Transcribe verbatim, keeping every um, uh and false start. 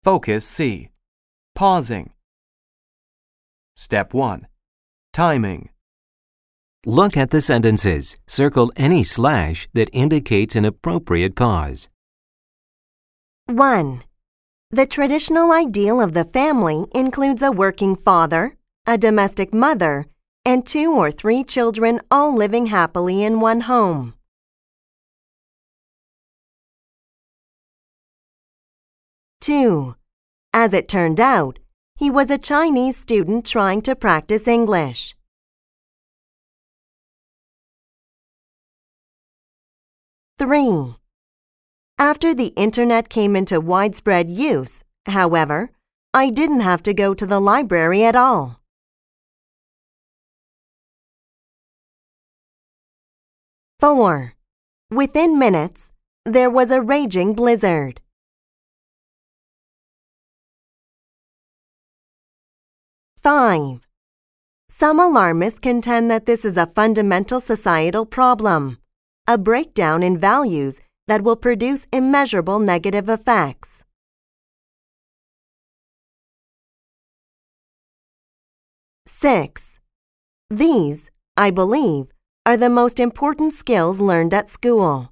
Focus C. Pausing. Step one. Timing. Look at the sentences. Circle any slash that indicates an appropriate pause. one. The traditional ideal of the family includes a working father, a domestic mother, and two or three children all living happily in one home. two. As it turned out, he was a Chinese student trying to practice English. three. After the internet came into widespread use, however, I didn't have to go to the library at all. four. Within minutes, there was a raging blizzard. five. Some alarmists contend that this is a fundamental societal problem, a breakdown in values that will produce immeasurable negative effects. six. These, I believe, are the most important skills learned at school.